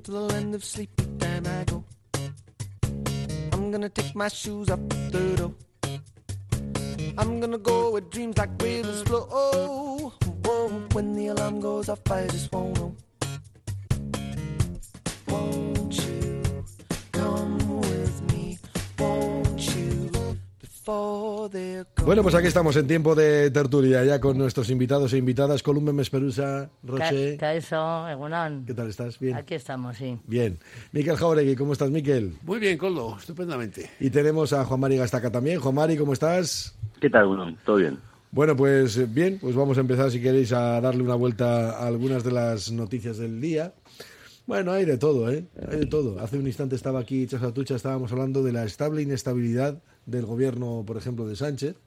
to the land of sleepy time I go. I'm gonna take my shoes up the door. I'm gonna go where dreams like rivers flow. Oh, whoa, when the alarm goes off, I just won't know. Won't you come with me? Won't you before they're gone? Bueno, pues aquí estamos en tiempo de tertulia, ya con nuestros invitados e invitadas. Columbe Mesperusa, Roche. Caeso, Egunon. ¿Qué tal estás? ¿Bien? Aquí estamos, sí. Bien. Miquel Jauregui, ¿cómo estás, Miquel? Muy bien, Coldo, estupendamente. Y tenemos a Juan Mari Gastaca también. Juan Mari, ¿cómo estás? ¿Qué tal, Bruno? ¿Todo bien? Bueno, pues bien, pues vamos a empezar, si queréis, a darle una vuelta a algunas de las noticias del día. Bueno, hay de todo, ¿eh? Hay de todo. Hace un instante estaba aquí Chasatucha, estábamos hablando de la estable inestabilidad del gobierno, por ejemplo, de Sánchez.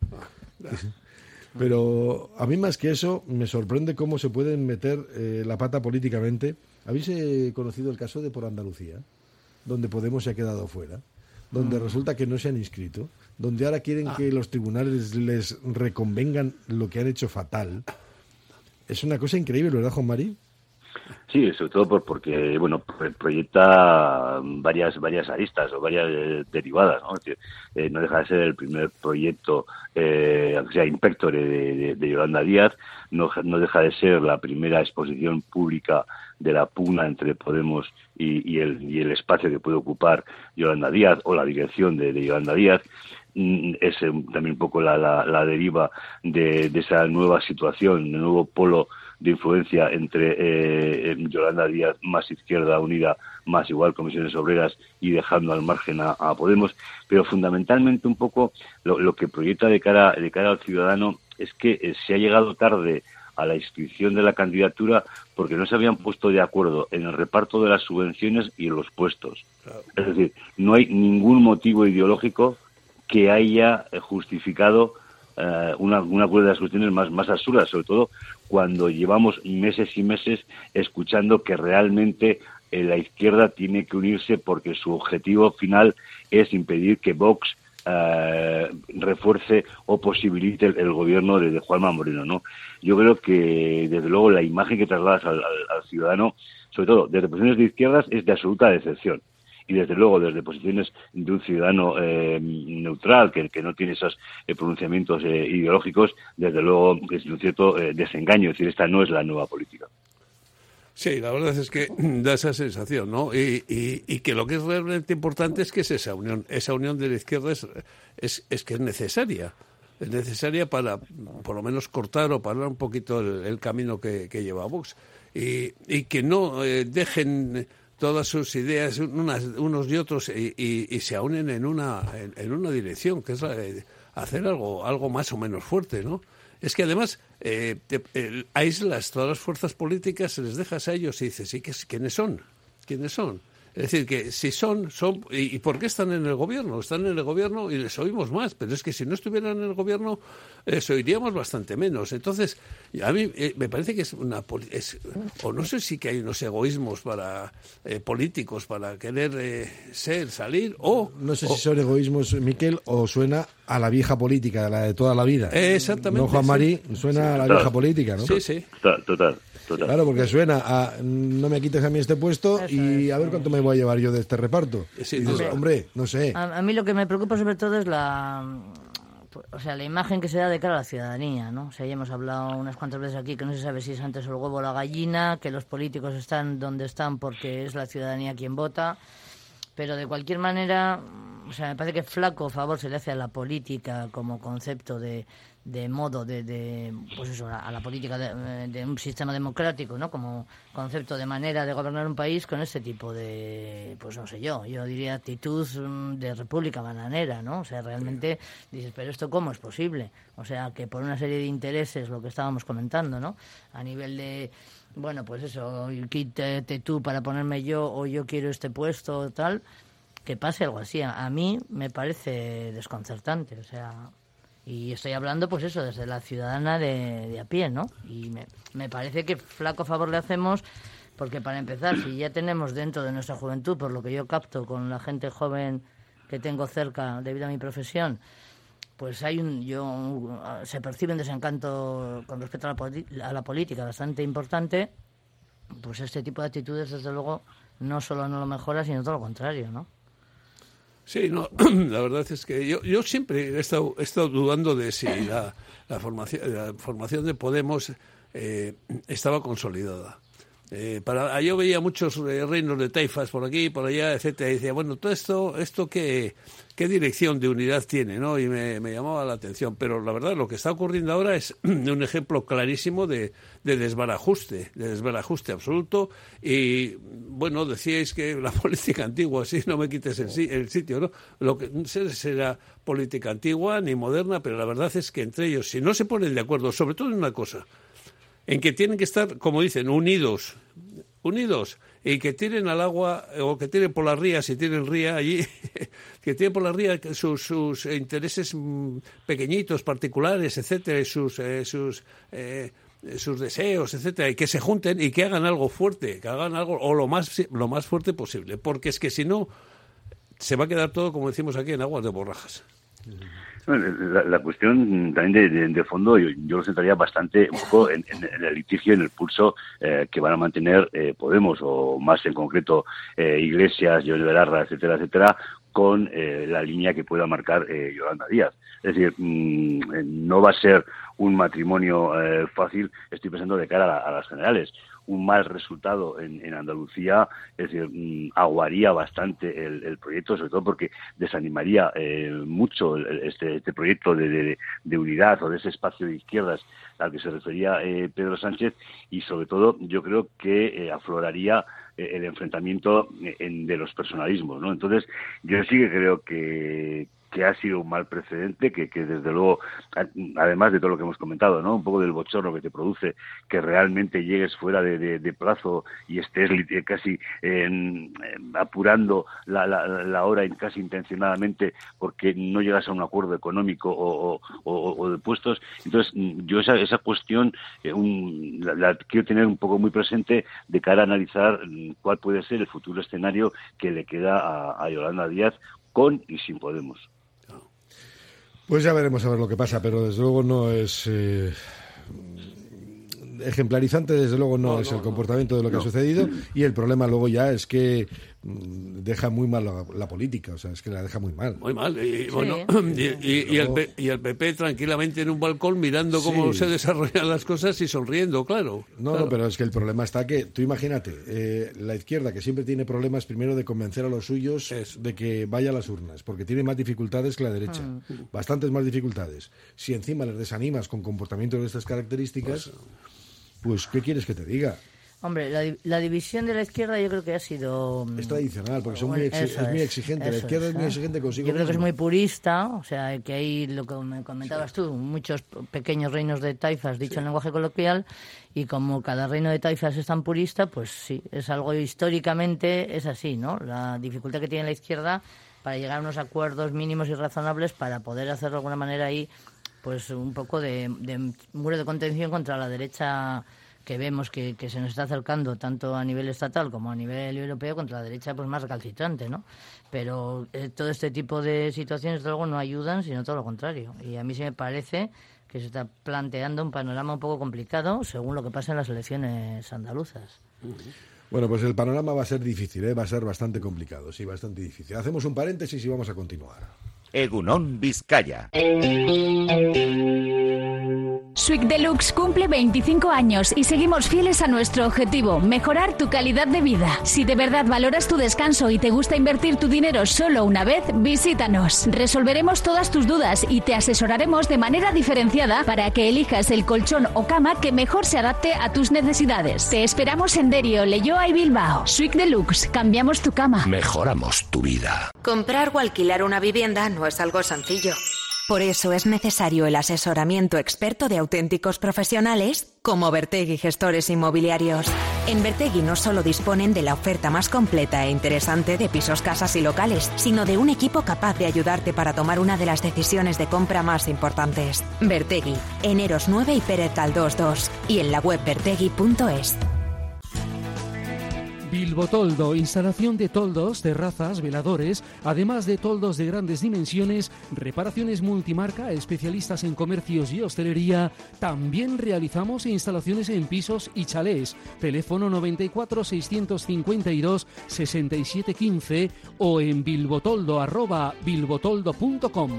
Pero a mí, más que eso, me sorprende cómo se pueden meter la pata políticamente. ¿Habéis conocido el caso de Por Andalucía? Donde Podemos se ha quedado fuera, donde resulta que no se han inscrito, donde ahora quieren que los tribunales les reconvengan lo que han hecho fatal. Es una cosa increíble, ¿verdad, Juan Mari? Sí, sobre todo porque bueno, proyecta varias aristas o varias derivadas, ¿no? Es decir, no deja de ser el primer proyecto, aunque sea inspectore de Yolanda Díaz, no deja de ser la primera exposición pública de la pugna entre Podemos y el espacio que puede ocupar Yolanda Díaz o la dirección de Yolanda Díaz. Es también un poco la deriva de esa nueva situación, el nuevo polo de influencia entre Yolanda Díaz más Izquierda Unida más igual Comisiones Obreras y dejando al margen a Podemos, pero fundamentalmente un poco lo que proyecta de cara al ciudadano es que se ha llegado tarde a la inscripción de la candidatura porque no se habían puesto de acuerdo en el reparto de las subvenciones y en los puestos. Claro. Es decir, no hay ningún motivo ideológico que haya justificado una de las cuestiones más absurdas, sobre todo cuando llevamos meses y meses escuchando que realmente la izquierda tiene que unirse porque su objetivo final es impedir que Vox refuerce o posibilite el gobierno de Juanma Moreno, ¿no? Yo creo que, desde luego, la imagen que trasladas al ciudadano, sobre todo desde posiciones de izquierdas, es de absoluta decepción. Y desde luego desde posiciones de un ciudadano neutral, que no tiene esos pronunciamientos ideológicos, desde luego es un cierto desengaño, es decir, esta no es la nueva política. Sí, la verdad es que da esa sensación, ¿no? Y que lo que es realmente importante es que es esa unión de la izquierda es que es necesaria. Es necesaria para, por lo menos, cortar o parar un poquito el camino que lleva Vox. Y que no dejen todas sus ideas unos y otros y se unen en una dirección, que es la de hacer algo más o menos fuerte, ¿no? Es que además aíslas todas las fuerzas políticas, se les dejas a ellos y dices, ¿y quiénes son? ¿Quiénes son? Es decir, que si son ¿y por qué están en el gobierno? Están en el gobierno y les oímos más, pero es que si no estuvieran en el gobierno se oiríamos bastante menos. Entonces, a mí me parece que o no sé si que hay unos egoísmos para políticos para querer salir o... No sé si son egoísmos, Miquel, o suena a la vieja política, la de toda la vida. Exactamente. No, Juan Mari, suena a la vieja política, ¿no? Sí, sí. Total. Claro, porque suena a no me quites a mí este puesto y a ver cuánto me voy a llevar yo de este reparto. Sí, y dices, hombre, no sé. A mí lo que me preocupa sobre todo es la imagen que se da de cara a la ciudadanía, ¿no? O sea, ya hemos hablado unas cuantas veces aquí que no se sabe si es antes el huevo o la gallina, que los políticos están donde están porque es la ciudadanía quien vota, pero de cualquier manera, o sea, me parece que flaco favor se le hace a la política como concepto de modo pues eso, a la política de un sistema democrático, ¿no? Como concepto de manera de gobernar un país con este tipo de, pues no sé yo diría actitud de república bananera, ¿no? O sea, realmente dices, pero ¿esto cómo es posible? O sea, que por una serie de intereses, lo que estábamos comentando, ¿no? A nivel de, bueno, pues eso, quítate tú para ponerme yo, o yo quiero este puesto, tal, que pase algo así. A mí me parece desconcertante, o sea... Y estoy hablando, pues eso, desde la ciudadana de a pie, ¿no? Y me parece que flaco favor le hacemos, porque para empezar, si ya tenemos dentro de nuestra juventud, por lo que yo capto con la gente joven que tengo cerca debido a mi profesión, pues se percibe un desencanto con respecto a la política bastante importante, pues este tipo de actitudes, desde luego, no solo no lo mejora, sino todo lo contrario, ¿no? Sí, no, la verdad es que yo siempre he estado dudando de si la formación de Podemos estaba consolidada. Yo veía muchos reinos de taifas por aquí, por allá, etcétera, y decía, bueno, todo esto ¿qué dirección de unidad tiene, ¿no? Y me llamaba la atención, pero la verdad lo que está ocurriendo ahora es un ejemplo clarísimo de desbarajuste absoluto. Y bueno, decíais que la política antigua, sí, no me quites el sitio, ¿no? Lo que no sé será política antigua ni moderna, pero la verdad es que entre ellos, si no se ponen de acuerdo, sobre todo en una cosa, en que tienen que estar, como dicen, unidos, y que tienen al agua, o que tienen por las rías, si tienen ría allí, que tienen por las rías sus intereses pequeñitos, particulares, etcétera, sus deseos, etcétera, y que se junten y que hagan algo fuerte, que hagan algo o lo más fuerte posible, porque es que si no, se va a quedar todo, como decimos aquí, en aguas de borrajas. La cuestión también de fondo, yo lo centraría bastante un poco en el litigio, en el pulso que van a mantener Podemos, o más en concreto Iglesias, Yone Belarra, etcétera, con la línea que pueda marcar Yolanda Díaz. Es decir, no va a ser un matrimonio fácil, estoy pensando de cara a las generales. Un mal resultado en Andalucía, es decir, aguaría bastante el proyecto, sobre todo porque desanimaría mucho este proyecto de unidad o de ese espacio de izquierdas al que se refería Pedro Sánchez, y sobre todo yo creo que afloraría el enfrentamiento de los personalismos, ¿no? Entonces, yo sí que creo que ha sido un mal precedente, que desde luego, además de todo lo que hemos comentado, ¿no? Un poco del bochorno que te produce que realmente llegues fuera de plazo y estés casi apurando la hora casi intencionadamente porque no llegas a un acuerdo económico o de puestos. Entonces, yo esa cuestión la quiero tener un poco muy presente de cara a analizar cuál puede ser el futuro escenario que le queda a Yolanda Díaz con y sin Podemos. Pues ya veremos a ver lo que pasa, pero desde luego no es ejemplarizante, desde luego no es el comportamiento de lo que ha sucedido, y el problema luego ya es que deja muy mal la política, o sea, es que la deja muy mal. Muy mal, y sí. bueno, y el PP tranquilamente en un balcón mirando cómo se desarrollan las cosas y sonriendo, claro. No, pero es que el problema está que, tú imagínate, la izquierda, que siempre tiene problemas primero de convencer a los suyos de que vaya a las urnas, porque tiene más dificultades que la derecha, bastantes más dificultades. Si encima les desanimas con comportamientos de estas características, pues ¿qué quieres que te diga? Hombre, la división de la izquierda yo creo que ha sido... Es tradicional, porque son muy exigente. La izquierda es muy exigente consigo Yo creo que es misma. muy purista, o sea, que hay, lo que me comentabas tú, muchos pequeños reinos de taifas, dicho en lenguaje coloquial, y como cada reino de taifas es tan purista, pues sí, es algo históricamente, es así, ¿no? La dificultad que tiene la izquierda para llegar a unos acuerdos mínimos y razonables para poder hacer de alguna manera ahí, pues un poco de muro de contención contra la derecha que vemos que se nos está acercando tanto a nivel estatal como a nivel europeo, contra la derecha pues más recalcitrante, ¿no? Pero todo este tipo de situaciones de luego no ayudan, sino todo lo contrario. Y a mí sí me parece que se está planteando un panorama un poco complicado según lo que pasa en las elecciones andaluzas. Bueno, pues el panorama va a ser difícil, va a ser bastante complicado, sí, bastante difícil. Hacemos un paréntesis y vamos a continuar. Egunon Vizcaya. Sweek Deluxe cumple 25 años y seguimos fieles a nuestro objetivo, mejorar tu calidad de vida. Si de verdad valoras tu descanso y te gusta invertir tu dinero solo una vez, visítanos. Resolveremos todas tus dudas y te asesoraremos de manera diferenciada para que elijas el colchón o cama que mejor se adapte a tus necesidades. Te esperamos en Derio, Leioa y Bilbao. Sweek Deluxe, cambiamos tu cama. Mejoramos tu vida. Comprar o alquilar una vivienda no es algo sencillo. Por eso es necesario el asesoramiento experto de auténticos profesionales como Bertegui Gestores Inmobiliarios. En Bertegui no solo disponen de la oferta más completa e interesante de pisos, casas y locales, sino de un equipo capaz de ayudarte para tomar una de las decisiones de compra más importantes. Bertegui, en Eros 9 y Pérez Galdós 2, y en la web bertegui.es. Bilbotoldo, instalación de toldos, terrazas, veladores, además de toldos de grandes dimensiones, reparaciones multimarca, especialistas en comercios y hostelería. También realizamos instalaciones en pisos y chalés. Teléfono 94 652 6715 o en bilbotoldo@bilbotoldo.com.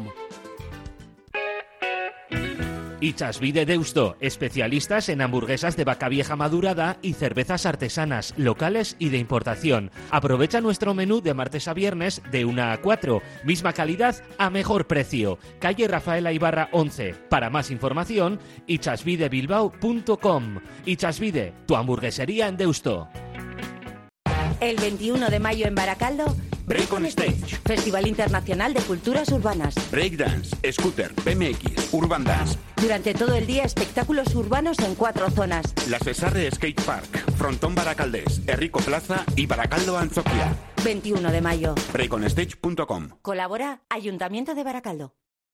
Itxasbide Deusto, especialistas en hamburguesas de vaca vieja madurada y cervezas artesanas, locales y de importación. Aprovecha nuestro menú de martes a viernes de 1 a 4. Misma calidad a mejor precio. Calle Rafaela Ibarra 11. Para más información, itxasbidebilbao.com. Itxasbide, tu hamburguesería en Deusto. El 21 de mayo en Baracaldo, Break on Stage. Festival Internacional de Culturas Urbanas. Breakdance, scooter, BMX, Urban Dance. Durante todo el día, espectáculos urbanos en 4 zonas. La Cesarre Skate Park, Frontón Baracaldés, Herrico Plaza y Baracaldo Anzoquia. 21 de mayo. breakonstage.com. Colabora Ayuntamiento de Baracaldo.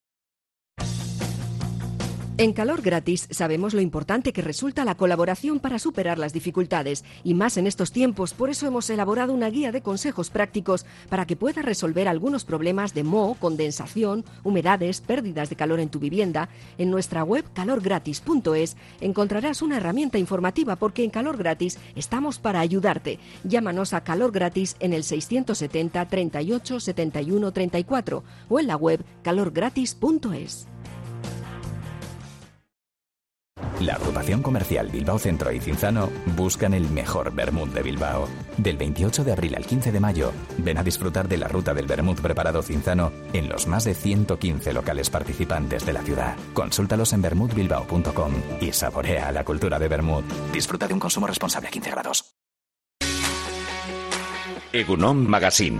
En Calor Gratis sabemos lo importante que resulta la colaboración para superar las dificultades, y más en estos tiempos. Por eso hemos elaborado una guía de consejos prácticos para que puedas resolver algunos problemas de moho, condensación, humedades, pérdidas de calor en tu vivienda. En nuestra web calorgratis.es encontrarás una herramienta informativa, porque en Calor Gratis estamos para ayudarte. Llámanos a Calor Gratis en el 670 38 71 34 o en la web calorgratis.es. La agrupación comercial Bilbao Centro y Cinzano buscan el mejor vermut de Bilbao. Del 28 de abril al 15 de mayo, ven a disfrutar de la ruta del vermut preparado Cinzano en los más de 115 locales participantes de la ciudad. Consúltalos en vermutbilbao.com y saborea la cultura de vermut. Disfruta de un consumo responsable a 15 grados. Egunon Magazine.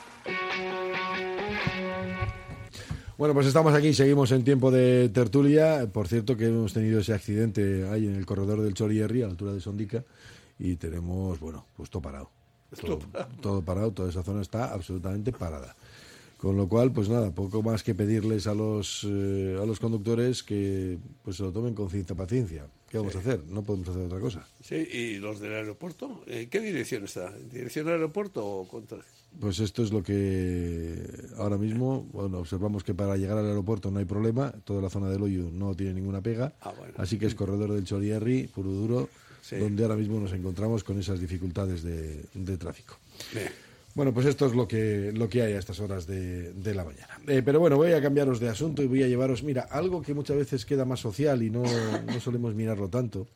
Bueno, pues estamos aquí, seguimos en tiempo de tertulia. Por cierto, que hemos tenido ese accidente ahí en el corredor del Chorierri, a la altura de Sondica, y tenemos, bueno, pues todo parado. Todo parado, toda esa zona está absolutamente parada. Con lo cual, pues nada, poco más que pedirles a los conductores que pues se lo tomen con cierta paciencia. ¿Qué vamos a hacer? No podemos hacer otra cosa. Sí, ¿y los del aeropuerto? ¿Qué dirección está? ¿Dirección aeropuerto o contra? Pues esto es lo que ahora mismo, bueno, observamos que para llegar al aeropuerto no hay problema, toda la zona del Hoyo no tiene ninguna pega, bueno. Así que es corredor del Chorierri, puro duro, sí, donde ahora mismo nos encontramos con esas dificultades de tráfico. Bien. Bueno, pues esto es lo que hay a estas horas de la mañana. Pero bueno, voy a cambiaros de asunto y voy a llevaros, mira, algo que muchas veces queda más social y no solemos mirarlo tanto.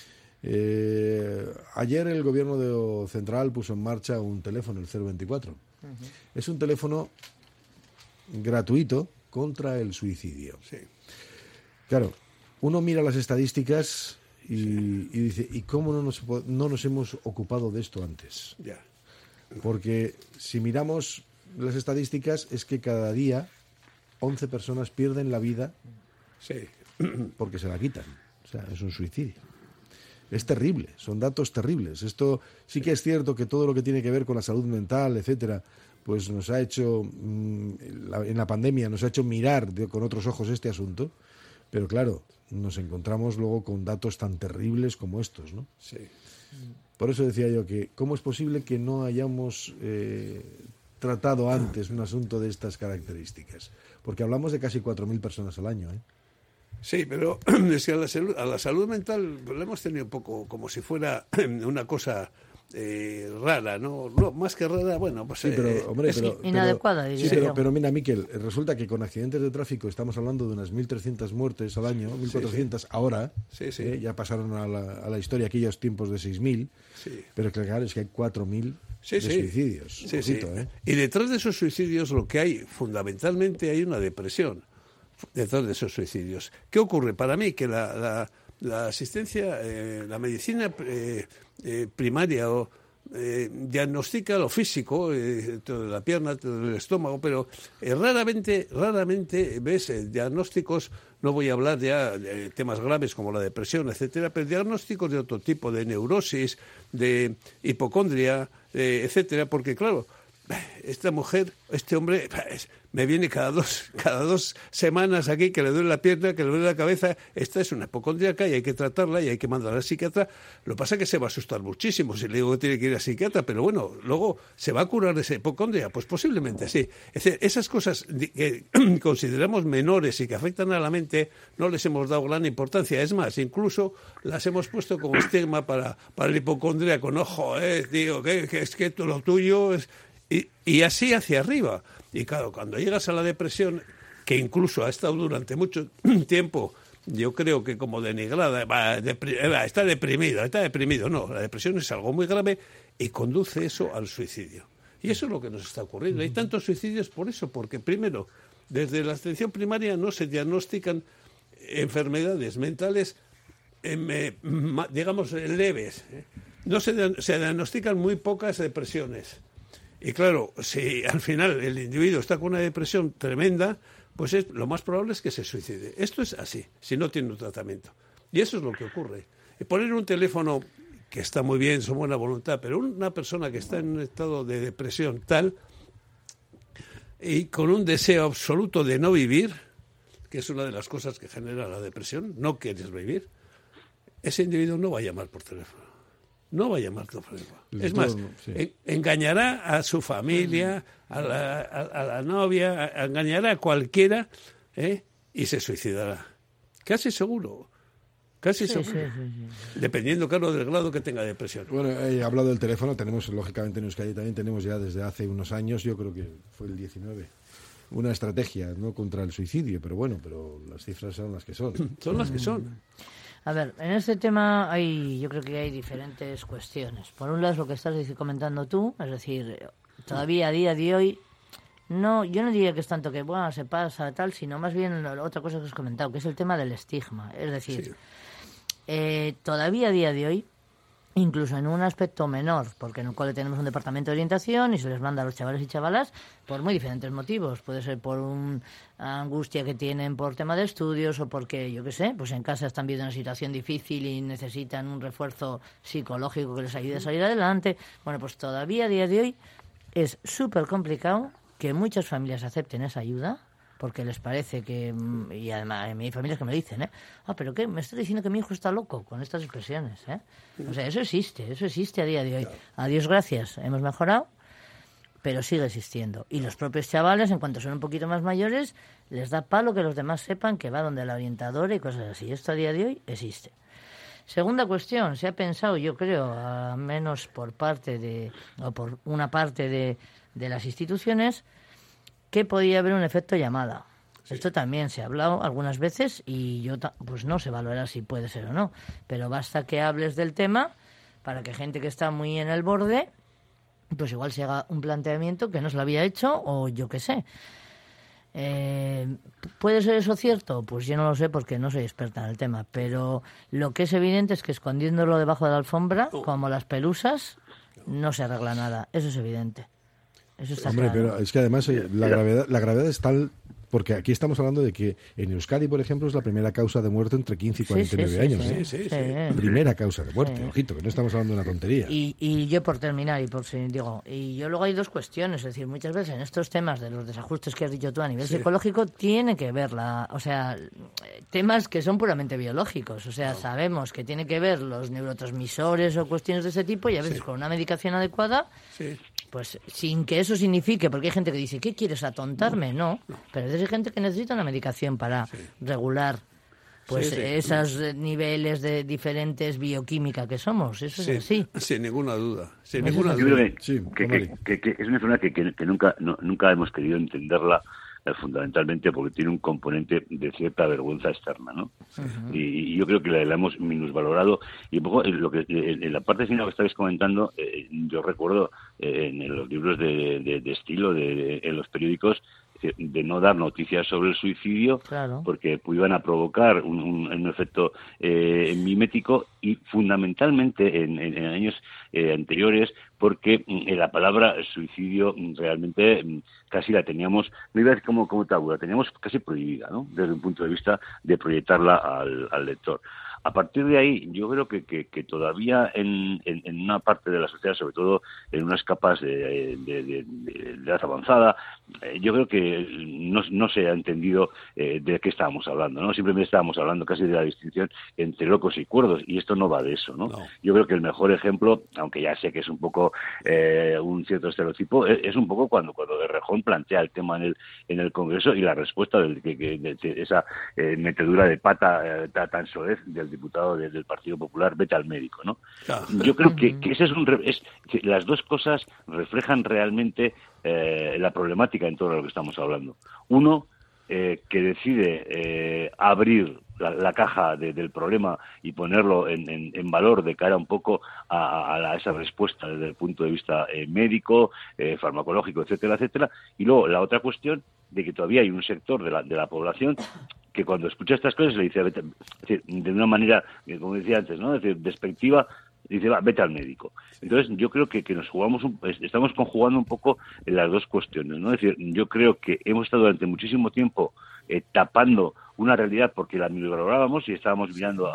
Ayer el gobierno central puso en marcha un teléfono, el 024. Es un teléfono gratuito contra el suicidio. Sí. Claro, uno mira las estadísticas y dice, ¿y cómo no nos hemos ocupado de esto antes? Ya. Porque si miramos las estadísticas, es que cada día 11 personas pierden la vida, sí, porque se la quitan. O sea, es un suicidio. Es terrible, son datos terribles. Esto sí que es cierto que todo lo que tiene que ver con la salud mental, etcétera, pues nos ha hecho, en la pandemia, nos ha hecho mirar con otros ojos este asunto, pero claro, nos encontramos luego con datos tan terribles como estos, ¿no? Sí. Por eso decía yo que, ¿cómo es posible que no hayamos tratado antes un asunto de estas características? Porque hablamos de casi 4.000 personas al año, ¿eh? Sí, pero es que a la salud mental lo hemos tenido un poco como si fuera una cosa rara, ¿no? Más que rara, bueno, pues... Sí, pero, hombre, inadecuada. Pero mira, Miquel, resulta que con accidentes de tráfico estamos hablando de unas 1.300 muertes al año, 1.400 ahora, ya pasaron a la historia aquellos tiempos de 6.000, pero claro, es que hay 4.000 suicidios. Y detrás de esos suicidios lo que hay, fundamentalmente, hay una depresión. Detrás de esos suicidios. ¿Qué ocurre? Para mí que la asistencia, la medicina primaria diagnostica lo físico, todo de la pierna, todo del estómago, pero raramente ves diagnósticos, no voy a hablar ya de temas graves como la depresión, etcétera, pero diagnósticos de otro tipo, de neurosis, de hipocondria, etcétera, porque claro, esta mujer, este hombre, me viene cada dos semanas aquí que le duele la pierna, que le duele la cabeza. Esta es una hipocondríaca y hay que tratarla y hay que mandarla al psiquiatra. Lo que pasa es que se va a asustar muchísimo si le digo que tiene que ir al psiquiatra, pero bueno, luego ¿se va a curar de esa hipocondria? Pues posiblemente sí. Es decir, esas cosas que consideramos menores y que afectan a la mente no les hemos dado gran importancia. Es más, incluso las hemos puesto como estigma para el hipocondríaco. Ojo, tío, que es que lo tuyo es... Y así hacia arriba. Y claro, cuando llegas a la depresión, que incluso ha estado durante mucho tiempo, yo creo que como denigrada, está deprimido. No, la depresión es algo muy grave y conduce eso al suicidio. Y eso es lo que nos está ocurriendo. Hay tantos suicidios por eso, porque primero, desde la atención primaria no se diagnostican enfermedades mentales, digamos, leves. No se diagnostican muy pocas depresiones. Y claro, si al final el individuo está con una depresión tremenda, pues lo más probable es que se suicide. Esto es así, si no tiene un tratamiento. Y eso es lo que ocurre. Y poner un teléfono, que está muy bien, son buena voluntad, pero una persona que está en un estado de depresión tal y con un deseo absoluto de no vivir, que es una de las cosas que genera la depresión, no quieres vivir, ese individuo no va a llamar por teléfono. No va a llamar por teléfono. Es más, engañará a su familia, a la novia, engañará a cualquiera, y se suicidará. Casi seguro. Sí. Dependiendo, claro, del grado que tenga depresión. Bueno, he hablado del teléfono, tenemos, lógicamente, en Euskadi también tenemos ya desde hace unos años, yo creo que fue el 19, una estrategia, no contra el suicidio, pero las cifras son las que son. Son las que son. A ver, en este tema yo creo que hay diferentes cuestiones. Por un lado es lo que estás comentando tú, es decir, todavía a día de hoy, yo no diría que es tanto que, se pasa tal, sino más bien otra cosa que os he comentado, que es el tema del estigma. Es decir, todavía a día de hoy, incluso en un aspecto menor, porque en el cole tenemos un departamento de orientación y se les manda a los chavales y chavalas por muy diferentes motivos. Puede ser por una angustia que tienen por tema de estudios o porque, yo qué sé, pues en casa están viviendo una situación difícil y necesitan un refuerzo psicológico que les ayude a salir adelante. Bueno, pues todavía a día de hoy es súper complicado que muchas familias acepten esa ayuda, porque les parece que, y además hay familias que me dicen, pero ¿qué? Me estás diciendo que mi hijo está loco con estas expresiones, O sea, eso existe a día de hoy. Claro. A Dios gracias, hemos mejorado, pero sigue existiendo. Y los propios chavales, en cuanto son un poquito más mayores, les da palo que los demás sepan que va donde la orientadora y cosas así. Esto a día de hoy existe. Segunda cuestión, se ha pensado, yo creo, al menos por una parte de las instituciones, que podía haber un efecto llamada. Sí. Esto también se ha hablado algunas veces y yo pues no sé valorar si puede ser o no, pero basta que hables del tema para que gente que está muy en el borde pues igual se haga un planteamiento que no se lo había hecho o yo qué sé. ¿Puede ser eso cierto? Pues yo no lo sé porque no soy experta en el tema, pero lo que es evidente es que escondiéndolo debajo de la alfombra, como las pelusas, no se arregla nada. Eso es evidente. Eso está claro. Pero es que además la gravedad es tal, porque aquí estamos hablando de que en Euskadi, por ejemplo, es la primera causa de muerte entre 15 y 49 años. Sí. Primera causa de muerte, ojito, que no estamos hablando de una tontería. Y yo por terminar, y yo luego hay dos cuestiones, es decir, muchas veces en estos temas de los desajustes que has dicho tú a nivel psicológico, tiene que ver temas que son puramente biológicos, sabemos que tiene que ver los neurotransmisores o cuestiones de ese tipo y a veces con una medicación adecuada, pues sin que eso signifique, porque hay gente que dice, ¿qué quieres, atontarme? No. Pero hay gente que necesita una medicación para regular esos niveles de diferentes bioquímica que somos. Eso es así. Sin ninguna duda. Yo creo que es una enfermedad que nunca hemos querido entenderla fundamentalmente porque tiene un componente de cierta vergüenza externa, ¿no? Uh-huh. Y yo creo que la hemos minusvalorado y un poco en la parte final que estabais comentando, yo recuerdo en los libros de estilo en los periódicos de no dar noticias sobre el suicidio, claro, porque iban a provocar un efecto mimético y fundamentalmente en años anteriores porque la palabra suicidio realmente casi la teníamos, no iba a decir como tabú, la teníamos casi prohibida, ¿no? Desde un punto de vista de proyectarla al lector. A partir de ahí, yo creo que todavía en una parte de la sociedad, sobre todo en unas capas de edad avanzada, yo creo que no se ha entendido de qué estábamos hablando, ¿no? Simplemente estábamos hablando casi de la distinción entre locos y cuerdos, y esto no va de eso, ¿no? Yo creo que el mejor ejemplo, aunque ya sé que es un poco un cierto estereotipo, es un poco cuando de Rejón plantea el tema en el Congreso y la respuesta de esa metedura de pata tan soez del diputado del Partido Popular, vete al médico, ¿no? Yo creo que ese las dos cosas reflejan realmente la problemática en todo lo que estamos hablando. Uno, que decide abrir la caja del problema y ponerlo en valor de cara un poco a esa respuesta desde el punto de vista médico, farmacológico, etcétera, etcétera. Y luego la otra cuestión de que todavía hay un sector de la población que cuando escucha estas cosas le dice, vete, es decir, de una manera, como decía antes, ¿no? Es decir, despectiva, dice, vete al médico. Entonces, yo creo que estamos conjugando un poco las dos cuestiones, ¿no? Es decir, yo creo que hemos estado durante muchísimo tiempo tapando una realidad porque la minorábamos y estábamos mirando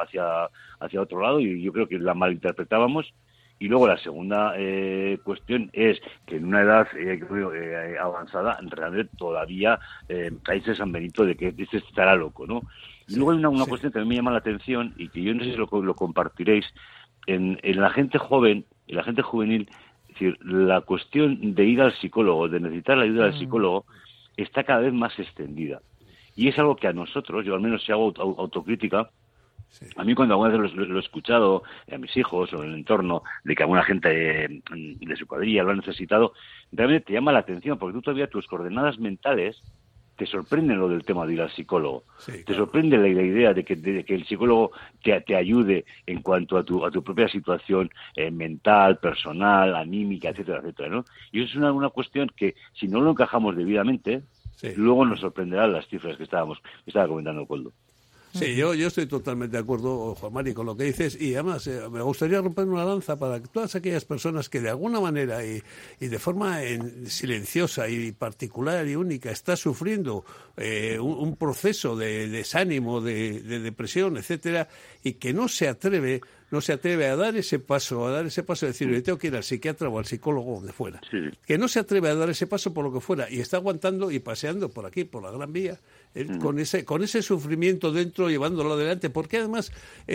hacia otro lado, y yo creo que la malinterpretábamos. Y luego la segunda cuestión es que en una edad avanzada, realmente todavía hay ese San Benito de que este estará loco, ¿no? Y luego hay una cuestión que a mí me llama la atención y que yo no sé si lo compartiréis. En la gente joven, en la gente juvenil, es decir, la cuestión de ir al psicólogo, de necesitar la ayuda del psicólogo, está cada vez más extendida. Y es algo que a nosotros, yo al menos si hago autocrítica, a mí cuando alguna vez lo he escuchado a mis hijos o en el entorno de que alguna gente de su cuadrilla lo ha necesitado, realmente te llama la atención porque tú todavía tus coordenadas mentales te sorprenden lo del tema de ir al psicólogo. Te sorprende la idea de que el psicólogo te ayude en cuanto a tu propia situación mental, personal, anímica, etcétera, etcétera, ¿no? Y eso es una cuestión que si no lo encajamos debidamente, luego nos sorprenderán las cifras que estaba comentando Koldo. Sí, yo estoy totalmente de acuerdo, Juan Mari, con lo que dices, y además me gustaría romper una lanza para todas aquellas personas que de alguna manera y de forma silenciosa y particular y única está sufriendo un proceso de desánimo, de depresión, etcétera, y que no se atreve a dar ese paso, de decir, yo tengo que ir al psiquiatra o al psicólogo donde fuera. Que no se atreve a dar ese paso por lo que fuera y está aguantando y paseando por aquí, por la Gran Vía, con ese sufrimiento dentro, llevándolo adelante, porque además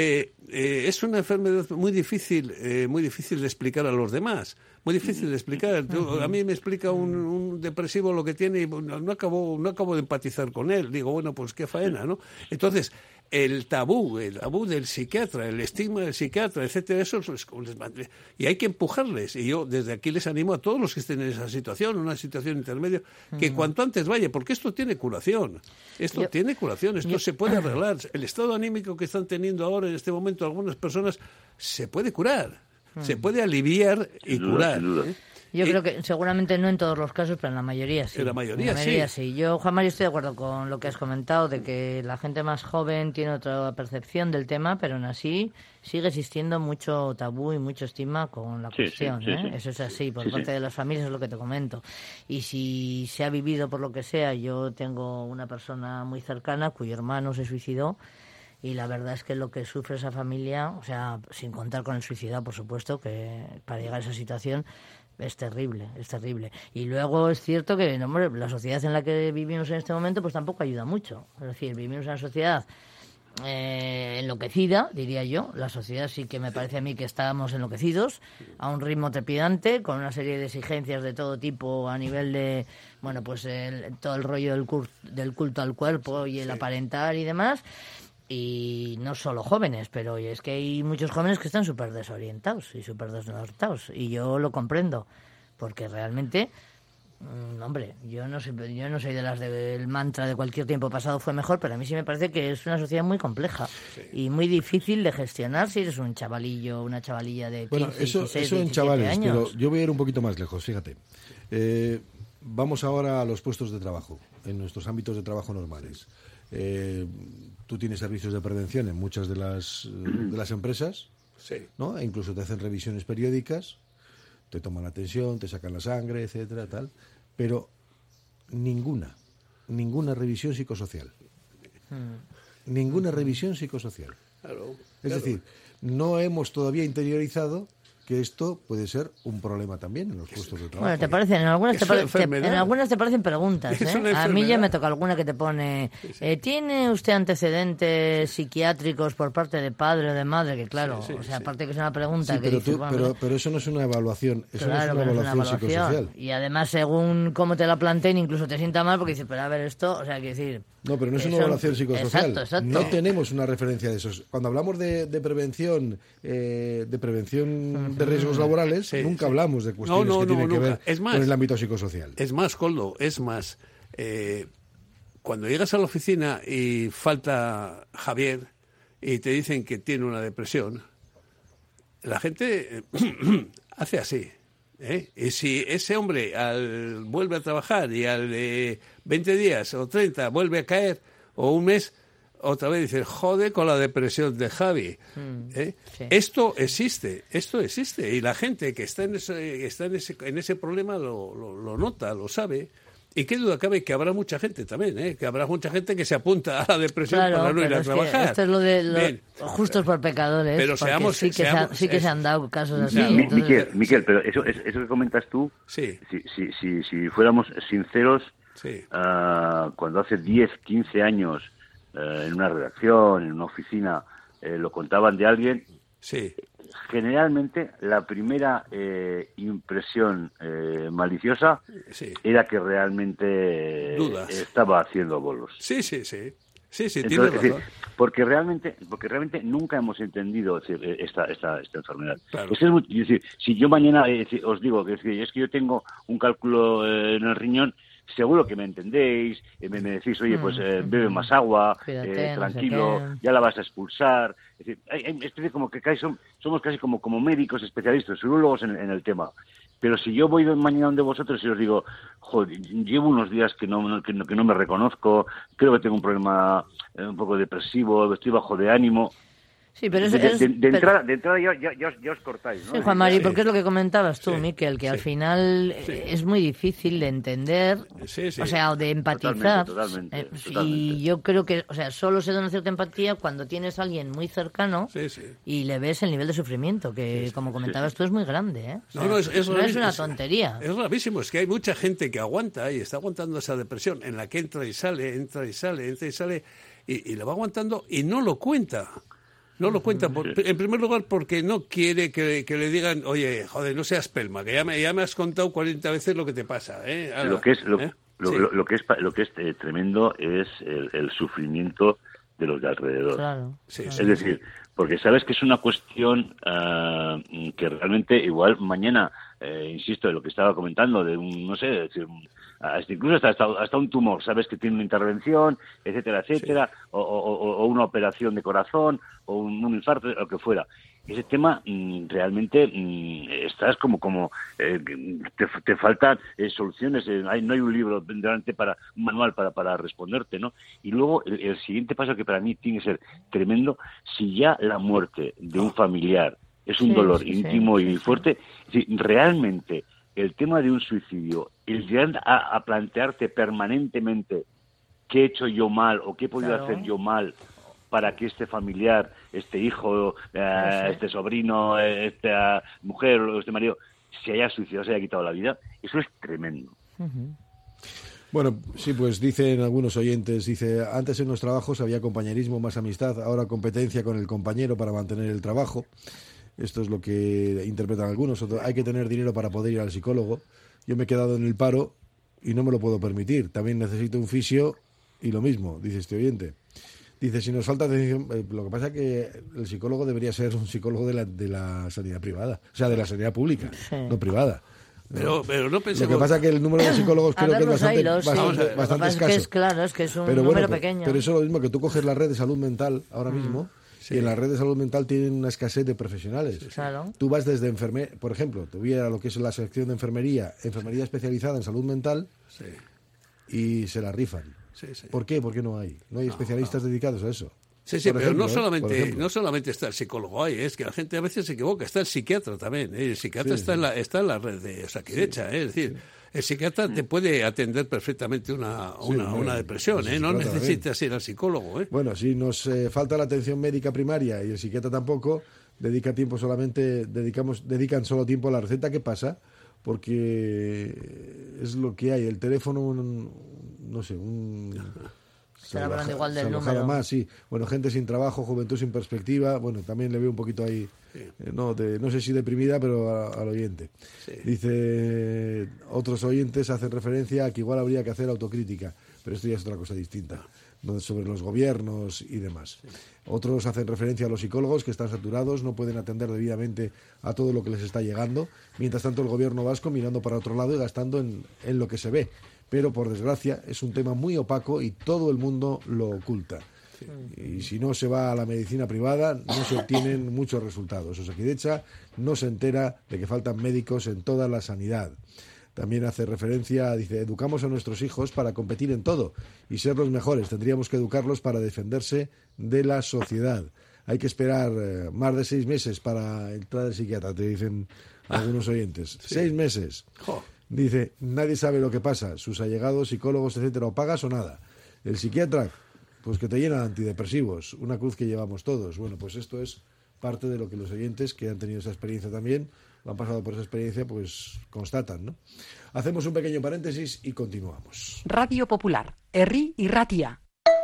es una enfermedad muy difícil de explicar a los demás. Muy difícil de explicar. A mí me explica un depresivo lo que tiene y no acabo de empatizar con él. Digo, bueno, pues qué faena, ¿no? Entonces, el tabú del psiquiatra, el estigma del psiquiatra, etcétera, eso y hay que empujarles. Y yo desde aquí les animo a todos los que estén en esa situación, una situación intermedia, que cuanto antes vaya, porque esto tiene curación. Esto se puede arreglar. El estado anímico que están teniendo ahora en este momento algunas personas se puede curar. Se puede aliviar y curar. Yo creo que seguramente no en todos los casos, pero en la mayoría sí. En la mayoría sí. Yo, Juan Mario, estoy de acuerdo con lo que has comentado, de que la gente más joven tiene otra percepción del tema, pero aún así sigue existiendo mucho tabú y mucho estigma con la cuestión. Sí. Eso es así, por parte de las familias es lo que te comento. Y si se ha vivido por lo que sea, yo tengo una persona muy cercana cuyo hermano se suicidó, y la verdad es que lo que sufre esa familia, o sea, sin contar con el suicidio, por supuesto, que para llegar a esa situación es terrible. Y luego es cierto que, hombre, la sociedad en la que vivimos en este momento pues tampoco ayuda mucho. Es decir, vivimos en una sociedad enloquecida, diría yo. La sociedad sí que me parece a mí que estábamos enloquecidos a un ritmo trepidante, con una serie de exigencias de todo tipo a nivel de, bueno, pues todo el rollo del culto al cuerpo y el aparentar y demás. Y no solo jóvenes, pero es que hay muchos jóvenes que están súper desorientados y súper desnortados. Y yo lo comprendo, porque realmente, hombre, yo no soy de las del mantra de cualquier tiempo pasado fue mejor, pero a mí sí me parece que es una sociedad muy compleja y muy difícil de gestionar si eres un chavalillo, una chavalilla de 15, 16, 17 en chavales, años. Pero yo voy a ir un poquito más lejos, fíjate. Vamos ahora a los puestos de trabajo, en nuestros ámbitos de trabajo normales. Tú tienes servicios de prevención en muchas de las empresas, ¿no? E incluso te hacen revisiones periódicas. te toman la tensión, te sacan la sangre, etcétera, tal, pero ninguna revisión psicosocial. Ninguna revisión psicosocial. Es decir, no hemos todavía interiorizado que esto puede ser un problema también en los puestos de trabajo. Bueno, te parecen, en algunas te parecen preguntas, ¿eh? A mí ya me toca alguna que te pone, ¿tiene usted antecedentes psiquiátricos por parte de padre o de madre? Que claro, aparte que es una pregunta que dices, pero eso no es una evaluación, eso claro, no es una evaluación psicosocial. Y además, según cómo te la planteen, incluso te sienta mal porque dices, pero a ver esto, o sea, quiero decir... No, pero no es una evaluación psicosocial. Exacto. No tenemos una referencia de esos. Cuando hablamos de prevención, de riesgos laborales, nunca hablamos de cuestiones que tienen que ver con el ámbito psicosocial. Es más, Koldo, cuando llegas a la oficina y falta Javier y te dicen que tiene una depresión, la gente hace así. Y si ese hombre vuelve a trabajar y al 20 días o 30 vuelve a caer, o un mes, otra vez dice, jode con la depresión de Javi. Esto existe, y la gente que está en ese problema lo nota, lo sabe. Y qué duda cabe que habrá mucha gente también, que habrá mucha gente que se apunta a la depresión para no ir a trabajar. Esto es lo de los justos por pecadores, pero sí que se han dado casos así. Miquel, pero eso que comentas tú, si fuéramos sinceros, cuando hace 10, 15 años en una redacción, en una oficina, lo contaban de alguien, generalmente la primera impresión maliciosa era que realmente estaba haciendo bolos. Sí, Entonces, tienes razón. Porque realmente nunca hemos entendido esta enfermedad. Claro. Es decir, si yo mañana os digo que es que yo tengo un cálculo en el riñón, seguro que me entendéis, me decís, oye, pues bebe más agua, tranquilo, no sé, ya la vas a expulsar. Es decir, hay como que somos casi como médicos especialistas, urólogos en el tema. Pero si yo voy mañana donde vosotros y os digo, joder, llevo unos días que no me reconozco, creo que tengo un problema un poco depresivo, estoy bajo de ánimo... Sí, pero de entrada ya os cortáis, ¿no? Sí, Juan Mari, porque es lo que comentabas tú, Miquel, que al final es muy difícil de entender, o sea, o de empatizar. Totalmente. Y yo creo que, o sea, solo se da una cierta empatía cuando tienes a alguien muy cercano y le ves el nivel de sufrimiento, que como comentabas tú es muy grande, ¿eh? O sea, no es una tontería. Es gravísimo, es que hay mucha gente que aguanta y está aguantando esa depresión en la que entra y sale, y la va aguantando y no lo cuenta. No lo cuenta, en primer lugar, porque no quiere que le digan, oye, joder, no seas pelma, que ya me has contado 40 veces lo que te pasa. Lo que es tremendo es el sufrimiento de los de alrededor. Claro. Es decir, porque sabes que es una cuestión que realmente igual mañana, insisto, en lo que estaba comentando, de un, no sé, decir, incluso hasta un tumor, sabes que tiene una intervención, etcétera, o una operación de corazón, o un infarto, lo que fuera. Ese tema realmente estás como te faltan soluciones, no hay un libro delante un manual para responderte, ¿no? Y luego el siguiente paso, que para mí tiene que ser tremendo, si ya la muerte de un familiar es un dolor íntimo y fuerte, si realmente el tema de un suicidio, el llegar a plantearte permanentemente qué he hecho yo mal o qué he podido hacer yo mal para que este familiar, este hijo, este sobrino, esta mujer o este marido se haya suicidado, se haya quitado la vida, eso es tremendo. Bueno, sí, pues dicen algunos oyentes, antes en los trabajos había compañerismo, más amistad, ahora competencia con el compañero para mantener el trabajo. Esto es lo que interpretan algunos. Hay que tener dinero para poder ir al psicólogo. Yo me he quedado en el paro y no me lo puedo permitir. También necesito un fisio y lo mismo, dice este oyente. Dice, si nos falta atención, lo que pasa es que el psicólogo debería ser un psicólogo de la sanidad privada, o sea, de la sanidad pública, no privada. Pero no pensemos... Lo que pasa es que el número de psicólogos creo que es bastante escaso. Es que es un número pequeño. Pero eso es lo mismo que tú coges la red de salud mental ahora mismo, y en la red de salud mental tienen una escasez de profesionales. Claro. Tú vas desde por ejemplo, tuviera lo que es la sección de enfermería especializada en salud mental, y se la rifan. ¿Por qué? Porque no hay especialistas dedicados a eso. Sí, por pero ejemplo, no solamente está el psicólogo ahí, es que la gente a veces se equivoca, está el psiquiatra también, el psiquiatra está en la red de Osakidetza, es decir, el psiquiatra te puede atender perfectamente una depresión, no necesitas ir al psicólogo. Bueno, si nos falta la atención médica primaria y el psiquiatra tampoco, dedican solo tiempo a la receta. ¿Qué pasa? Porque es lo que hay, el teléfono, no sé, Se hablando igual del número. Más, sí. Bueno, gente sin trabajo, juventud sin perspectiva. Bueno, también le veo un poquito ahí, no sé si deprimida, pero al oyente. Sí. Dice, otros oyentes hacen referencia a que igual habría que hacer autocrítica, pero esto ya es otra cosa distinta, sobre los gobiernos y demás. Sí. Otros hacen referencia a los psicólogos que están saturados, no pueden atender debidamente a todo lo que les está llegando. Mientras tanto, el gobierno vasco mirando para otro lado y gastando en lo que se ve. Pero, por desgracia, es un tema muy opaco y todo el mundo lo oculta. Sí. Y si no se va a la medicina privada, no se obtienen muchos resultados. Osakidetza no se entera de que faltan médicos en toda la sanidad. También hace referencia, dice, educamos a nuestros hijos para competir en todo y ser los mejores. Tendríamos que educarlos para defenderse de la sociedad. Hay que esperar más de 6 meses para entrar al psiquiatra, te dicen algunos oyentes. Sí. 6 meses. ¡Jo! Dice, nadie sabe lo que pasa, sus allegados, psicólogos, etcétera, o pagas o nada. El psiquiatra, pues que te llena de antidepresivos, una cruz que llevamos todos. Bueno, pues esto es parte de lo que los oyentes que han tenido esa experiencia también, han pasado por esa experiencia, pues constatan, ¿no? Hacemos un pequeño paréntesis y continuamos. Radio Popular, Herri y Ratia.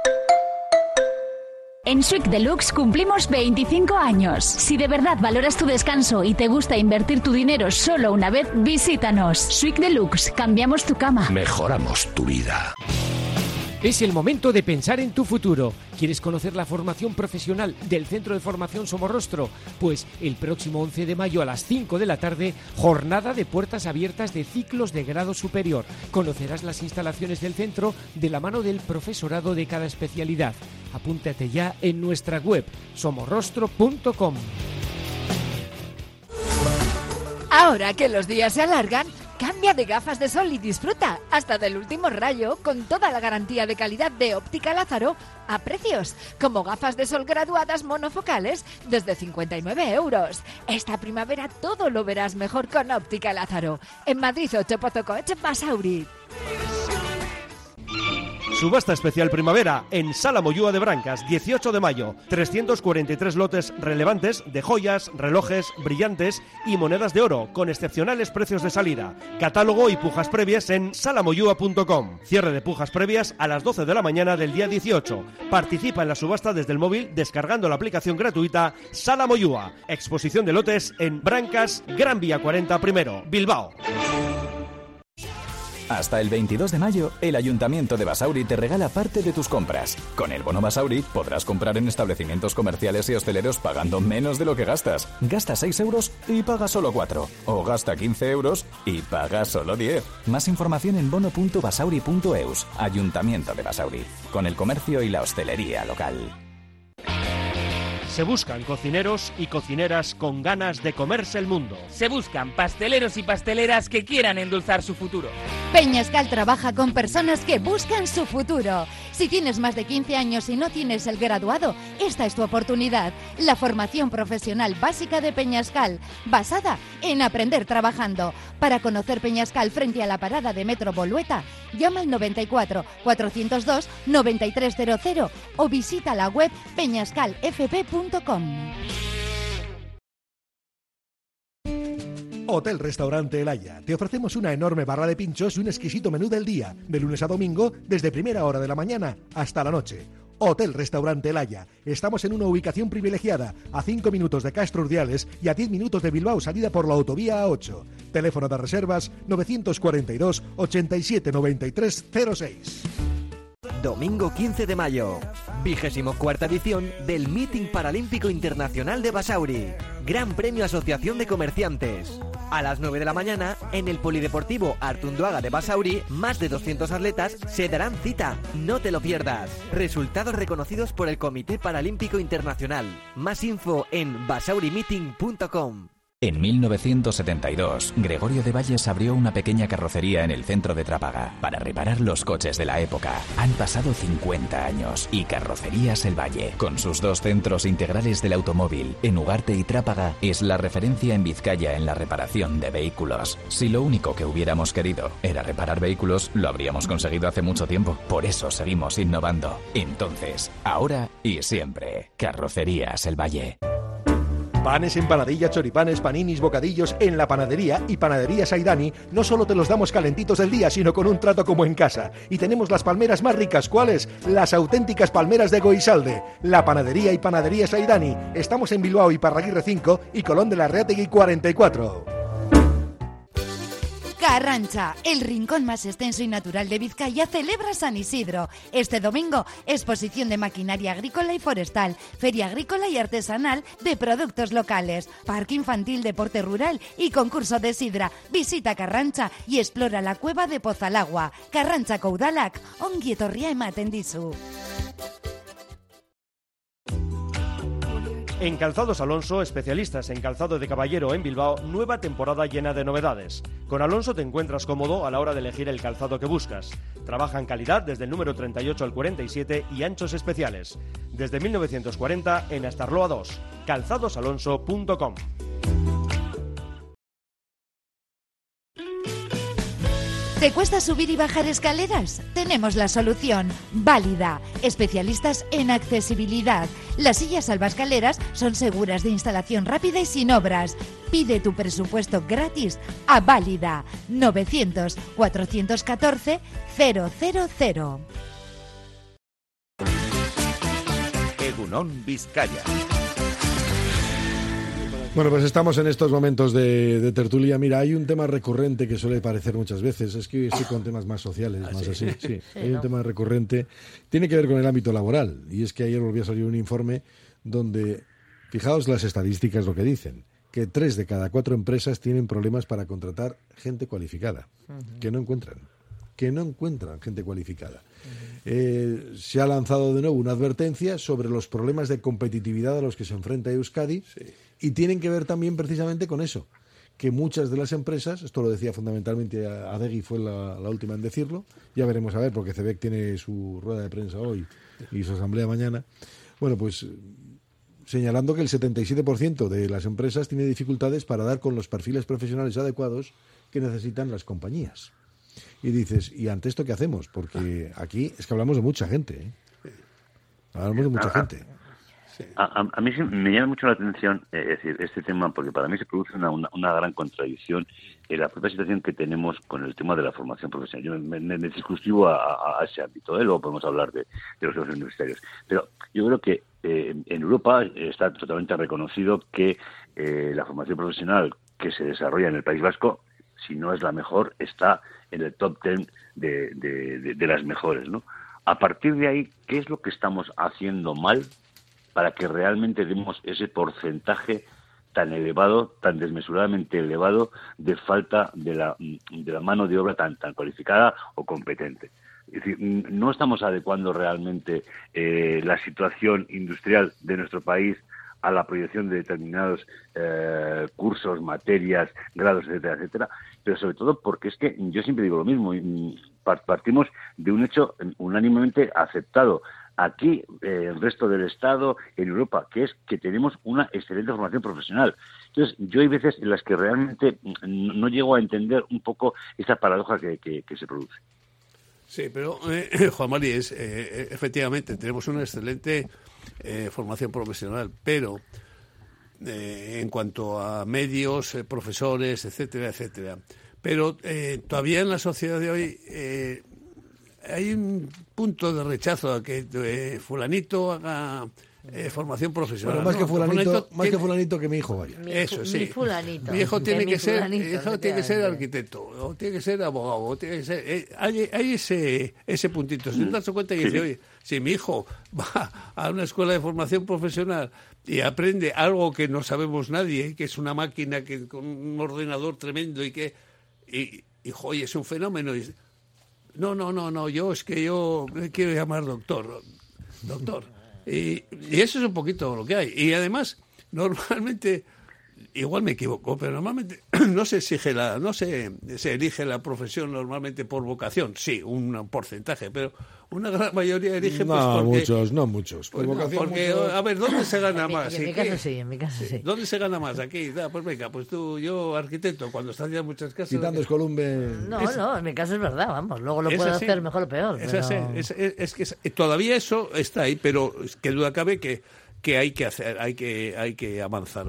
En Suic Deluxe cumplimos 25 años. Si de verdad valoras tu descanso y te gusta invertir tu dinero solo una vez, visítanos. Suic Deluxe, cambiamos tu cama. Mejoramos tu vida. Es el momento de pensar en tu futuro. ¿Quieres conocer la formación profesional del Centro de Formación Somorrostro? Pues el próximo 11 de mayo a las 5 de la tarde, jornada de puertas abiertas de ciclos de grado superior. Conocerás las instalaciones del centro de la mano del profesorado de cada especialidad. Apúntate ya en nuestra web, somorrostro.com. Ahora que los días se alargan, cambia de gafas de sol y disfruta hasta del último rayo con toda la garantía de calidad de Óptica Lázaro a precios como gafas de sol graduadas monofocales desde 59 €. Esta primavera todo lo verás mejor con Óptica Lázaro. En Madrid, Ochopozocoche, Basauri. Subasta especial primavera en Sala Moyúa de Brancas, 18 de mayo. 343 lotes relevantes de joyas, relojes, brillantes y monedas de oro, con excepcionales precios de salida. Catálogo y pujas previas en salamoyúa.com. Cierre de pujas previas a las 12 de la mañana del día 18. Participa en la subasta desde el móvil descargando la aplicación gratuita Sala Moyúa. Exposición de lotes en Brancas, Gran Vía 40 I, Bilbao. Hasta el 22 de mayo, el Ayuntamiento de Basauri te regala parte de tus compras. Con el bono Basauri podrás comprar en establecimientos comerciales y hosteleros pagando menos de lo que gastas. Gasta 6 € y paga solo 4. O gasta 15 € y paga solo 10. Más información en bono.basauri.eus. Ayuntamiento de Basauri. Con el comercio y la hostelería local. Se buscan cocineros y cocineras con ganas de comerse el mundo. Se buscan pasteleros y pasteleras que quieran endulzar su futuro. Peñascal trabaja con personas que buscan su futuro. Si tienes más de 15 años y no tienes el graduado, esta es tu oportunidad. La formación profesional básica de Peñascal, basada en aprender trabajando. Para conocer Peñascal frente a la parada de Metro Bolueta, llama al 94 402 9300 o visita la web peñascalfp.com. Hotel Restaurante El Haya. Te ofrecemos una enorme barra de pinchos y un exquisito menú del día, de lunes a domingo, desde primera hora de la mañana hasta la noche. Hotel Restaurante El Haya. Estamos en una ubicación privilegiada, a 5 minutos de Castro Urdiales y a 10 minutos de Bilbao, salida por la autovía A8. Teléfono de reservas 942 87 93 06. Domingo 15 de mayo, 24ª edición del Meeting Paralímpico Internacional de Basauri. Gran Premio Asociación de Comerciantes. A las 9 de la mañana, en el Polideportivo Artunduaga de Basauri, más de 200 atletas se darán cita. No te lo pierdas. Resultados reconocidos por el Comité Paralímpico Internacional. Más info en basaurimeeting.com. En 1972, Gregorio de Valles abrió una pequeña carrocería en el centro de Trápaga para reparar los coches de la época. Han pasado 50 años y Carrocerías El Valle, con sus 2 centros integrales del automóvil, en Ugarte y Trápaga, es la referencia en Vizcaya en la reparación de vehículos. Si lo único que hubiéramos querido era reparar vehículos, lo habríamos conseguido hace mucho tiempo. Por eso seguimos innovando. Entonces, ahora y siempre, Carrocerías El Valle. Panes, empanadillas, choripanes, paninis, bocadillos en la panadería y Panadería Saidani no solo te los damos calentitos del día, sino con un trato como en casa. Y tenemos las palmeras más ricas, ¿cuáles? Las auténticas palmeras de Goisalde. La panadería y Panadería Saidani. Estamos en Bilbao y Parraguirre 5 y Colón de la Reategui 44. Carrancha, el rincón más extenso y natural de Vizcaya, celebra San Isidro. Este domingo, exposición de maquinaria agrícola y forestal, feria agrícola y artesanal de productos locales, parque infantil, deporte rural y concurso de sidra. Visita Carrancha y explora la cueva de Pozalagua. Carrancha Caudalac, ongi etorria ematen dizu. En Calzados Alonso, especialistas en calzado de caballero en Bilbao, nueva temporada llena de novedades. Con Alonso te encuentras cómodo a la hora de elegir el calzado que buscas. Trabajan calidad desde el número 38 al 47 y anchos especiales. Desde 1940 en Astarloa 2. calzadosalonso.com. ¿Te cuesta subir y bajar escaleras? Tenemos la solución. Válida. Especialistas en accesibilidad. Las sillas salvaescaleras son seguras de instalación rápida y sin obras. Pide tu presupuesto gratis a Válida. 900 414 000. Egunon Vizcaya. Bueno, pues estamos en estos momentos de tertulia. Mira, hay un tema recurrente que suele aparecer muchas veces. Es que estoy con temas más sociales, más así. Sí. Hay un tema recurrente. Tiene que ver con el ámbito laboral. Y es que ayer volvió a salir un informe donde, fijaos las estadísticas, lo que dicen, que 3 de cada 4 empresas tienen problemas para contratar gente cualificada, que no encuentran gente cualificada. Se ha lanzado de nuevo una advertencia sobre los problemas de competitividad a los que se enfrenta Euskadi, y tienen que ver también precisamente con eso, que muchas de las empresas, esto lo decía fundamentalmente Adegui, fue la última en decirlo, ya veremos a ver, porque CEBEC tiene su rueda de prensa hoy y su asamblea mañana, bueno, pues señalando que el 77% de las empresas tiene dificultades para dar con los perfiles profesionales adecuados que necesitan las compañías. Y dices, ¿y ante esto qué hacemos? Porque aquí es que hablamos de mucha gente, Hablamos de mucha gente. A mí sí me llama mucho la atención este tema, porque para mí se produce una gran contradicción en la propia situación que tenemos con el tema de la formación profesional. Yo me circunscribo a ese ámbito, luego podemos hablar de los centros universitarios. Pero yo creo que en Europa está totalmente reconocido que la formación profesional que se desarrolla en el País Vasco, si no es la mejor, está en el top 10 de las mejores, ¿no? A partir de ahí, ¿qué es lo que estamos haciendo mal para que realmente demos ese porcentaje tan elevado, tan desmesuradamente elevado, de falta de la mano de obra tan cualificada o competente? Es decir, no estamos adecuando realmente la situación industrial de nuestro país a la proyección de determinados cursos, materias, grados, etcétera, etcétera, pero sobre todo porque es que yo siempre digo lo mismo, partimos de un hecho unánimemente aceptado aquí, el resto del Estado, en Europa, que es que tenemos una excelente formación profesional. Entonces, yo hay veces en las que realmente no llego a entender un poco esa paradoja que se produce. Sí, pero Juan Mari, efectivamente tenemos una excelente formación profesional, pero en cuanto a medios, profesores, etcétera, etcétera. Pero todavía en la sociedad de hoy hay un punto de rechazo a que fulanito haga formación profesional. Bueno, más que fulanito que mi hijo, vaya. Eso sí. Mi hijo tiene que ser arquitecto, o tiene que ser abogado, o tiene que ser, hay ese puntito. Si te das cuenta que dice, oye, si mi hijo va a una escuela de formación profesional y aprende algo que no sabemos nadie, que es una máquina que con un ordenador tremendo y oye, es un fenómeno. Y, no, yo me quiero llamar doctor. Y eso es un poquito lo que hay. Y además, normalmente, igual me equivoco, pero normalmente no se elige la profesión normalmente por vocación, sí, un porcentaje, pero una gran mayoría elige no muchos. Por vocación, a ver, ¿dónde se gana más? En mi caso sí. ¿Dónde se gana más? Aquí, pues venga, pues yo arquitecto, cuando estás ya muchas casas. Quitando Escolumbe. No, en mi caso es verdad, vamos. Luego lo puedo hacer mejor o peor. Es que todavía eso está ahí, pero qué duda cabe que hay que hacer, hay que avanzar.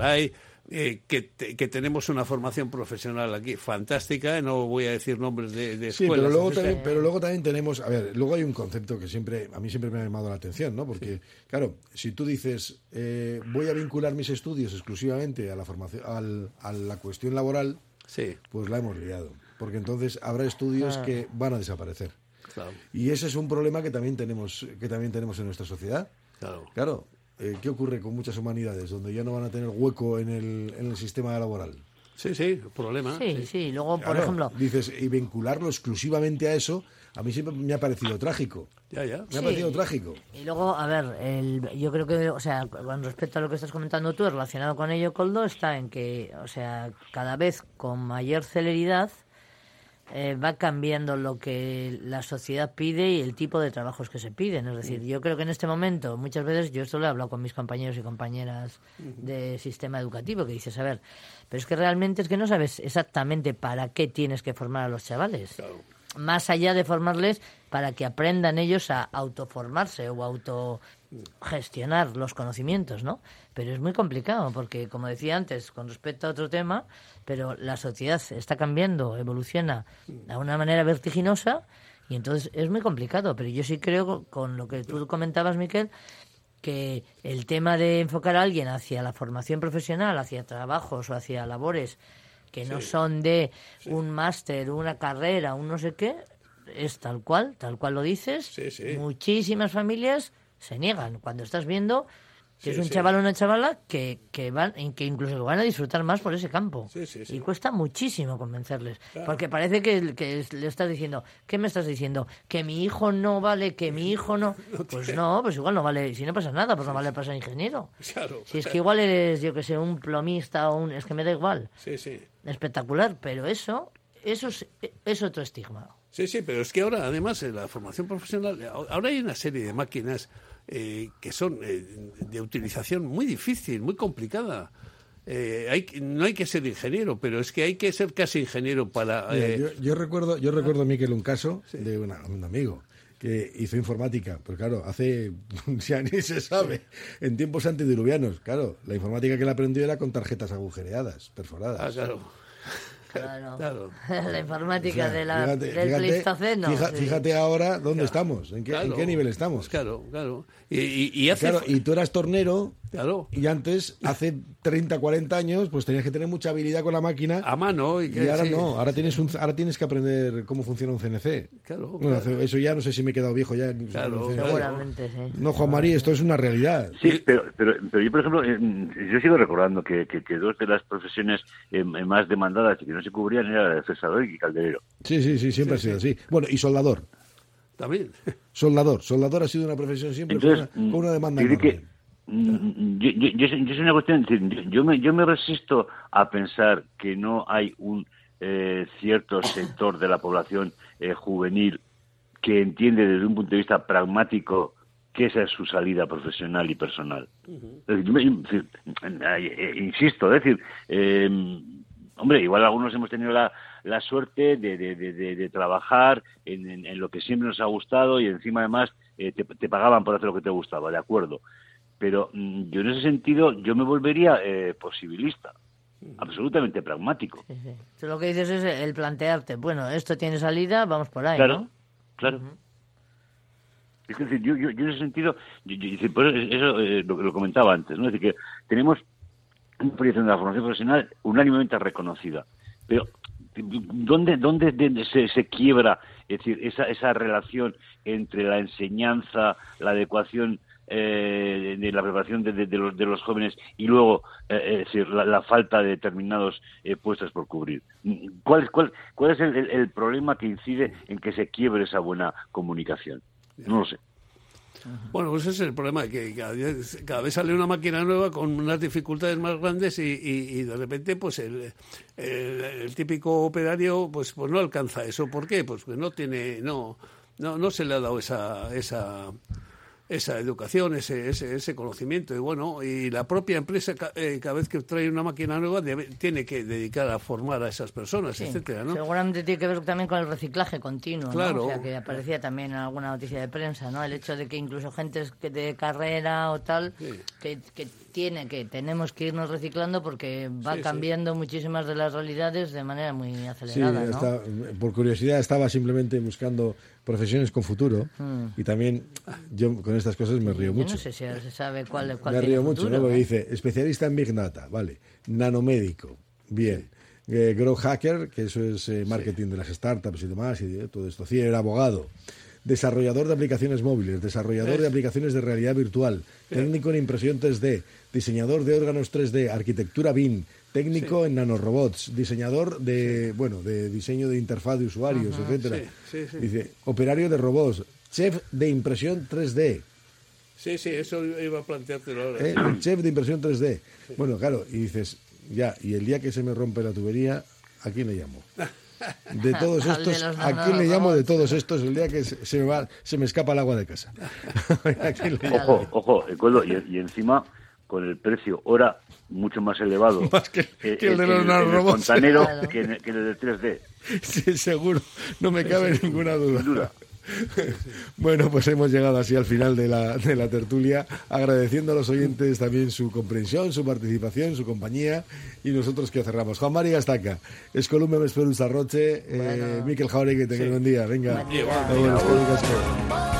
Que tenemos una formación profesional aquí fantástica, no voy a decir nombres de escuelas. Sí, pero luego también tenemos, a ver, luego hay un concepto que a mí siempre me ha llamado la atención, ¿no? Porque, claro, si tú dices, voy a vincular mis estudios exclusivamente a la formación, a la cuestión laboral, pues la hemos liado. Porque entonces habrá estudios que van a desaparecer. Claro. Y ese es un problema que también tenemos en nuestra sociedad. Claro. ¿Qué ocurre con muchas humanidades donde ya no van a tener hueco en el sistema laboral? Sí, problema. Sí. Luego, por ejemplo... Dices, y vincularlo exclusivamente a eso, a mí siempre me ha parecido trágico. Ya. Me ha parecido trágico. Y luego, a ver, yo creo que, o sea, con respecto a lo que estás comentando tú, relacionado con ello, Koldo, está en que, o sea, cada vez con mayor celeridad va cambiando lo que la sociedad pide y el tipo de trabajos que se piden. Es decir, yo creo que en este momento, muchas veces, yo esto lo he hablado con mis compañeros y compañeras de sistema educativo, que dices, a ver, pero es que realmente es que no sabes exactamente para qué tienes que formar a los chavales. Claro. Más allá de formarles para que aprendan ellos a autoformarse o autogestionar los conocimientos, ¿no? Pero es muy complicado porque, como decía antes, con respecto a otro tema, pero la sociedad está cambiando, evoluciona de una manera vertiginosa y entonces es muy complicado. Pero yo sí creo, con lo que tú comentabas, Miquel, que el tema de enfocar a alguien hacia la formación profesional, hacia trabajos o hacia labores que no son de un máster, una carrera, un no sé qué, es tal cual lo dices. Muchísimas familias se niegan cuando estás viendo que es un chaval o una chavala que incluso van a disfrutar más por ese campo. Y cuesta muchísimo convencerles. Claro. Porque parece que le estás diciendo, ¿qué me estás diciendo? ¿Que mi hijo no vale? ¿Que mi hijo no? Pues no, pues igual no vale. Si no pasa nada, pues no vale para ser ingeniero. Claro. Si es que igual eres, yo que sé, un plomista o es que me da igual. Espectacular, pero eso es otro estigma. Sí, pero es que ahora, además, en la formación profesional, ahora hay una serie de máquinas que son de utilización muy difícil, muy complicada. No hay que ser ingeniero, pero es que hay que ser casi ingeniero para... Yo recuerdo, Miquel, un caso de un amigo que hizo informática, pero claro, ya ni se sabe, en tiempos antediluvianos, claro, la informática que él aprendió era con tarjetas agujereadas, perforadas. Claro. La informática del Pleistoceno. Fíjate ahora dónde estamos, en qué nivel estamos. Claro. Y tú eras tornero, y antes, hace 30, 40 años, pues tenías que tener mucha habilidad con la máquina. A mano. Y ahora no, ahora tienes que aprender cómo funciona un CNC. Bueno, eso ya no sé si me he quedado viejo ya. Seguramente, sí. No, Juan María, esto es una realidad. Sí, pero yo, por ejemplo, yo sigo recordando que dos de las profesiones más demandadas y que no se cubrían era el cesador y calderero. Sí, siempre ha sido así. Bueno, y soldador. También. Soldador ha sido una profesión siempre. Entonces, con una demanda enorme. Yo es una cuestión, yo me resisto a pensar que no hay un cierto sector de la población juvenil que entiende desde un punto de vista pragmático que esa es su salida profesional y personal. Insisto, es decir, hombre, igual algunos hemos tenido la suerte de trabajar en lo que siempre nos ha gustado y encima además te pagaban por hacer lo que te gustaba, de acuerdo. Pero yo en ese sentido yo me volvería posibilista, absolutamente pragmático. Tú lo que dices es el plantearte, bueno, esto tiene salida, vamos por ahí, claro, ¿no? Claro. Es decir, yo en ese sentido, por eso lo comentaba antes, ¿no? Es decir, que tenemos una proyección de la formación profesional unánimemente reconocida, pero ¿dónde se quiebra, es decir, esa relación entre la enseñanza, la adecuación de la preparación de los jóvenes y luego es decir, la falta de determinados puestos por cubrir? ¿Cuál es el problema que incide en que se quiebre esa buena comunicación? No lo sé. Bueno, pues ese es el problema, que cada vez sale una máquina nueva con unas dificultades más grandes y de repente pues el típico operario pues no alcanza eso. ¿Por qué? Pues que no se le ha dado esa educación, ese conocimiento, y la propia empresa cada vez que trae una máquina nueva tiene que dedicar a formar a esas personas, etcétera, ¿no? Seguramente tiene que ver también con el reciclaje continuo, claro. ¿no? O sea, que aparecía también en alguna noticia de prensa, ¿no? El hecho de que incluso gente de carrera o tal, que tenemos que irnos reciclando porque va cambiando muchísimas de las realidades de manera muy acelerada, ¿no? Por curiosidad estaba simplemente buscando profesiones con futuro y también yo con estas cosas me río mucho. No sé si se sabe cuál me río mucho, futuro, ¿no? Porque dice especialista en Big Data, vale, nanomédico, bien, growth hacker, que eso es marketing de las startups y demás y todo esto, era abogado, desarrollador de aplicaciones móviles, desarrollador de aplicaciones de realidad virtual, técnico en impresión 3D, diseñador de órganos 3D, arquitectura BIM, técnico en nanorobots, diseñador de diseño de interfaz de usuarios, etcétera. Dice, operario de robots, chef de impresión 3D. Sí, eso iba a planteártelo ahora. Chef de impresión 3D. Sí. Bueno, claro, y dices, y el día que se me rompe la tubería, ¿a quién le llamo? De todos estos, ¿a quién le llamo de todos estos el día que se me escapa el agua de casa? Ojo, Coldo, y encima con el precio hora mucho más elevado más que el de los nanorobots, el fontanero, que el de 3D. Sí, seguro, no me cabe ninguna duda. Bueno, pues hemos llegado así al final de la tertulia, agradeciendo a los oyentes también su comprensión, su participación, su compañía, y nosotros que cerramos. Juan Mari Gastaca, Escolume Vesperus Arroche, Miquel Jauregui, que tenga buen día. Venga,